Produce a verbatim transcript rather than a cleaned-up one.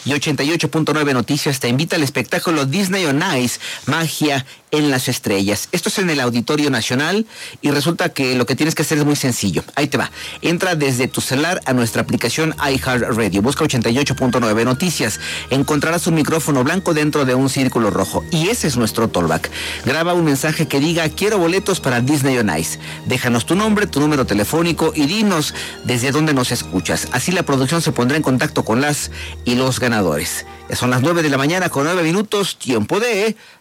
Y ochenta y ocho punto nueve Noticias te invita al espectáculo Disney on Ice, Magia en las Estrellas. Esto es en el Auditorio Nacional y resulta que lo que tienes que hacer es muy sencillo. Ahí te va. Entra desde tu celular a nuestra aplicación iHeartRadio. Busca ochenta y ocho punto nueve Noticias. Encontrarás un micrófono blanco dentro de un círculo rojo y ese es nuestro tollback. Graba un mensaje que diga quiero boletos para Disney on Ice. Déjanos tu nombre, tu número telefónico y dinos desde dónde nos escuchas. Así la producción se pondrá en contacto con las y los ganadores. Ya son las nueve de la mañana con nueve minutos, tiempo de